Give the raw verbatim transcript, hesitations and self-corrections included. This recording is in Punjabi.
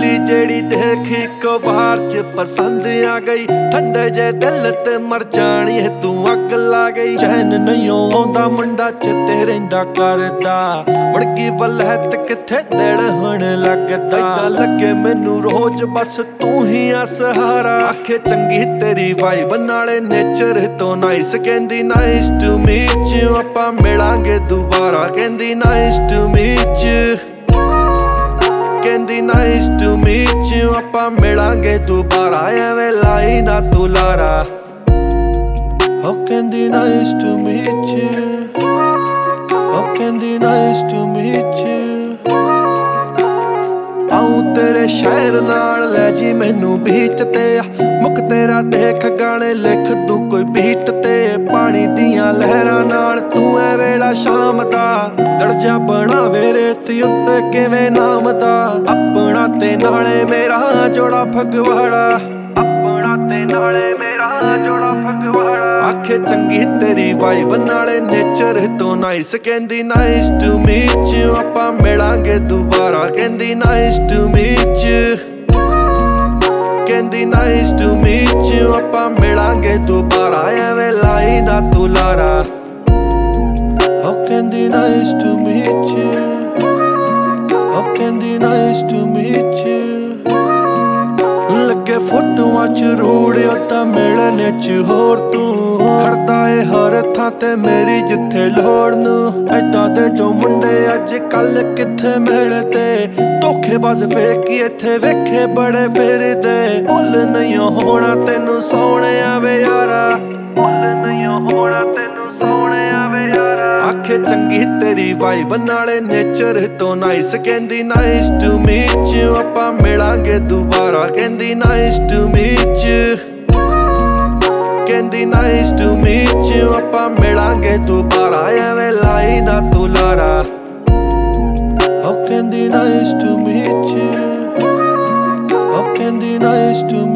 ਬਿੱਲੀ ਜਿਹੜੀ ਦੇਖ ਇੱਕ ਵਾਰ ਚ ਪਸੰਦ ਆ ਗਈ, ਠੰਡੇ ਜੇ ਦਿਲ ਤੇ ਮਰ ਜਾਣੀ ਹੈ ਤੂੰ ਅੱਗ ਲਾ ਗਈ। ਚੈਨ ਨਹੀਂ ਆਉਂਦਾ ਮੁੰਡਾ ਚਿੱਤੇ ਰਹਿੰਦਾ ਕਰਦਾ, ਵੜਕੀ ਵਲਹਿਤ ਕਿੱਥੇ ਦਿਲ ਹੁਣ ਲੱਗਦਾ। ਏਦਾਂ ਲੱਗੇ ਮੈਨੂੰ ਰੋਜ਼ ਬਸ ਤੂੰ ਹੀ ਆ ਸਹਾਰਾ, ਆਖੇ ਚੰਗੀ ਤੇਰੀ ਵਾਈਬ ਨਾਲੇ ਨੇਚਰ ਤੋਂ ਨਾਈਸ। ਕਹਿੰਦੀ ਨਾਈਸ ਟੂ ਮੀਟ ਯੂ, ਆਪਾਂ ਮਿਲਾਂਗੇ ਦੁਬਾਰਾ। ਕਹਿੰਦੀ ਨਾਈਸ ਟੂ ਮੀਟ ਯੂ, ਕਹਿੰਦੀ ਨਾਈਸ ਟੂ ਮੀਟ ਯੂ, ਆਪਾਂ ਮਿਲਾਂਗੇ ਦੁਬਾਰਾ। ਐਵੇਂ ਲਾਈ ਨਾ ਤੂੰ ਲਾਰਾ। ਉਹ ਕਹਿੰਦੀ ਨਾਈਸ ਟੂ ਮੀਟ ਯੂ, ਉਹ ਕਹਿੰਦੀ ਨਾਈਸ ਟੂ ਮੀਟ ਯੂ। ਆਉ ਤੇਰੇ ਸ਼ਹਿਰ ਨਾਲ ਲੈ ਜੀ ਮੈਨੂੰ ਬੀਚ ਤੇ, ਮੁੱਖ ਤੇਰਾ ਦੇਖ ਗਾਣੇ ਲਿਖ ਤੂੰ ਕੋਈ ਬੀਟ ਤੇ। ਪਾਣੀ ਦੀਆਂ ਲਹਿਰਾਂ ਨਾਲ ਤੂੰ ਐ ਵੇਲਾ ਸ਼ਾਮ ਦਾ, ਦਰਜਾ ਬਣਾਵੇ ਰੇਤ ਉੱਤੇ ਕਿਵੇਂ ਨਾਮ ਦਾ। ਆਪਣਾ ਤੇ ਨਾਲੇ ਮੇਰਾ ਜੋੜਾ ਫਗਵਾੜਾ, ਆਪਣਾ ਤੇ ਨਾਲੇ ਮੇਰਾ ਜੋੜਾ ਫਗਵਾੜਾ। ਆਖੇ ਚੰਗੀ ਤੇਰੀ ਵਾਈਬ ਨਾਲੇ ਨੇਚਰ ਤੋਂ ਨਾਈਸ। ਕਹਿੰਦੀ ਨਾਈਸ ਟੂ ਮੀਟ ਯੂ, ਆਪਾਂ ਮਿਲਾਂਗੇ ਦੁਬਾਰਾ। ਕਹਿੰਦੀ ਨਾਈਸ ਟੂ ਮੀਟ ਯੂ, ਕਹਿੰਦੀ ਨਾਈਸ ਟੂ ਮੀਟ ਯੂ, ਆਪਾਂ ਮਿਲਾਂਗੇ ਦੁਬਾਰਾ। ਐਵੇਂ ਲਾਈ ਨਾ ਤੂੰ ਲਾਰਾ। ਉਹ ਕਹਿੰਦੀ ਨਾਈਸ ਟੂ ਮੀਟ ਯੂ, ਉਹ ਕਹਿੰਦੀ ਨਾਈਸ ਟੂ ਮੀਟ ਯੂ। ਲੱਗੇ ਫੋਟੋਆਂ ਚ ਰੋੜਿਓ ਤਾਂ ਮਿਲਣੇ ਚ ਹੋਰ ਤੂੰ ਖੜਦਾ ਏ ਹਰ ਥਾਂ ਤੇ ਮੇਰੀ ਜਿੱਥੇ ਲੋੜ ਨੂੰ। ਏਦਾਂ ਦੇ ਜੋ ਮੁੰਡੇ ਅੱਜ ਕੱਲ ਕਿੱਥੇ ਮਿਲਦੇ, ਧੋਖੇਬਾਜ਼ ਫੇਕੀ ਇੱਥੇ ਵੇਖੇ ਬੜੇ ਫਿਰਦੇ। ਭੁੱਲ ਨਹੀਂ ਹੋਣਾ ਤੈਨੂੰ ਸੋਹਣਿਆ ਵੇ ਯਾਰਾ, ਭੁੱਲ ਨਹੀਂ ਹੋਣਾ ਤੈਨੂੰ ਸੋਹਣਿਆ ਵੇ ਯਾਰਾ। ਆਖੇ ਚੰਗੀ ਤੇਰੀ ਵਾਈਬ ਨਾਲੇ ਨੇਚਰ ਤੋਂ ਨਾਈਸ। ਕਹਿੰਦੀ ਨਾਈਸ ਟੂ ਮੀਟ ਯੂ, ਆਪਾਂ ਮਿਲਾਂਗੇ ਦੁਬਾਰਾ। ਕਹਿੰਦੀ ਨਾਈਸ ਟੂ ਮੀਟ ਯੂ, ਕਹਿੰਦੀ ਨਾਈਸ ਟੂ ਮੀਟ ਯੂ, ਆਪਾਂ ਮਿਲਾਂਗੇ ਦੁਬਾਰਾ। ਐਵੇਂ ਲਾਈ ਨਾ ਤੂੰ ਲਾਰਾ। ਉਹ ਕਹਿੰਦੀ ਨਾਈਸ ਟੂ ਮੀਟ ਯੂ, ਉਹ ਕਹਿੰਦੀ ਨਾਈਸ ਟੂ